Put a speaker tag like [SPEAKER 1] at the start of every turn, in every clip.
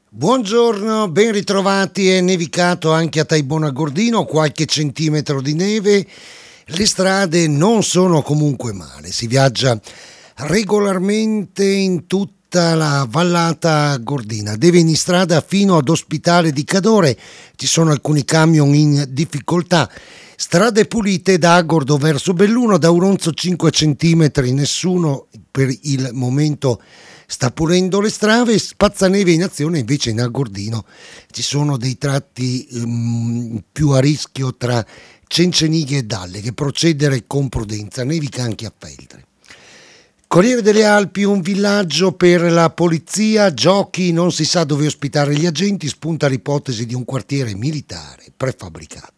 [SPEAKER 1] Buongiorno, ben ritrovati. È nevicato anche a Taibona Gordino, qualche centimetro di neve. Le strade non sono comunque male, si viaggia regolarmente in tutta la vallata gordina. Deve in strada fino ad Ospitale di Cadore, ci sono alcuni camion in difficoltà. Strade pulite da Agordo verso Belluno, da Auronzo 5 centimetri, nessuno per il momento sta pulendo le strade. Spazzaneve in azione invece in Agordino, ci sono dei tratti più a rischio tra Cencenighe e Dalle, che procedere con prudenza, nevica anche a Feltre. Corriere delle Alpi, un villaggio per la polizia, giochi, non si sa dove ospitare gli agenti, spunta l'ipotesi di un quartiere militare prefabbricato.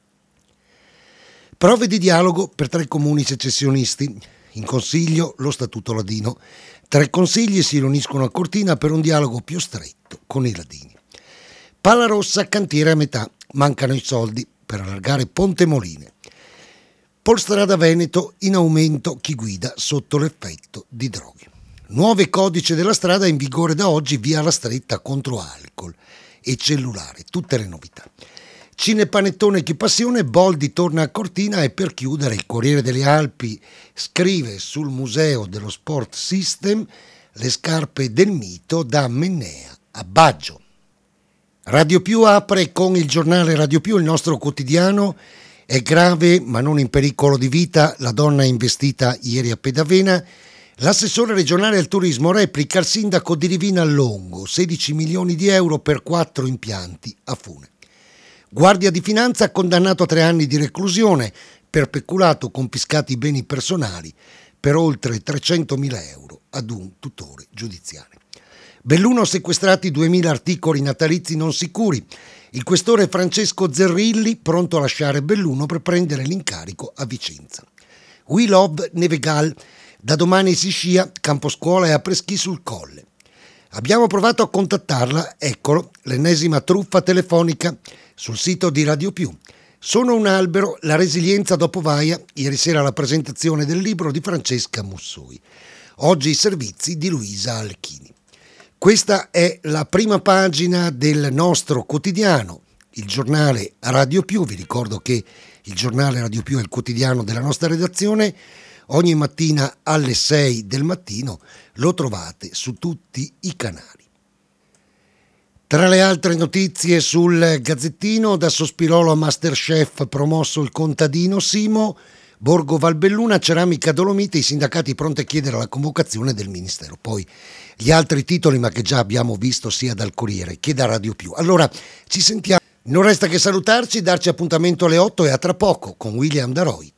[SPEAKER 1] Prove di dialogo per 3 comuni secessionisti. In consiglio lo Statuto Ladino. 3 consigli si riuniscono a Cortina per un dialogo più stretto con i ladini. Palla Rossa, cantiere a metà. Mancano i soldi per allargare Ponte Moline. Polstrada Veneto, in aumento chi guida sotto l'effetto di droghe. Nuove codice della strada in vigore da oggi, via la stretta contro alcol e cellulare. Tutte le novità. Cinepanettone chi passione, Boldi torna a Cortina e per chiudere il Corriere delle Alpi scrive sul Museo dello Sport System le scarpe del mito da Mennea a Baggio. Radio Più apre con il giornale Radio Più, il nostro quotidiano. È grave ma non in pericolo di vita la donna investita ieri a Pedavena. L'assessore regionale al turismo replica il sindaco di Divina Longo, 16 milioni di euro per 4 impianti a Fune. Guardia di Finanza condannato a 3 anni di reclusione per peculato, confiscati i beni personali per oltre 300.000 euro ad un tutore giudiziale. Belluno sequestrati 2.000 articoli natalizi non sicuri. Il questore Francesco Zerrilli pronto a lasciare Belluno per prendere l'incarico a Vicenza. We Love Nevegal, da domani si scia, camposcuola e apreschi sul Colle. Abbiamo provato a contattarla, eccolo, l'ennesima truffa telefonica sul sito di Radio Più. Sono un albero, la resilienza dopo Vaia, ieri sera la presentazione del libro di Francesca Mussoi. Oggi i servizi di Luisa Alchini. Questa è la prima pagina del nostro quotidiano, il giornale Radio Più. Vi ricordo che il giornale Radio Più è il quotidiano della nostra redazione. Ogni mattina alle 6 del mattino lo trovate su tutti i canali. Tra le altre notizie sul Gazzettino, da Sospirolo a Masterchef promosso il contadino Simo, Borgo Valbelluna, ceramica Dolomite, i sindacati pronti a chiedere la convocazione del Ministero. Poi gli altri titoli, ma che già abbiamo visto sia dal Corriere che da Radio Più. Allora, ci sentiamo. Non resta che salutarci, darci appuntamento alle 8 e a tra poco con William Daroi.